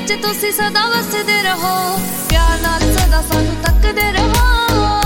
ਵਿੱਚ ਤੁਸੀਂ ਸਦਾ ਵਸਦੇ ਰਹੋ, ਪਿਆਰ ਨਾਲ ਸਦਾ ਸਾਨੂੰ ਤੱਕਦੇ ਰਹੋ।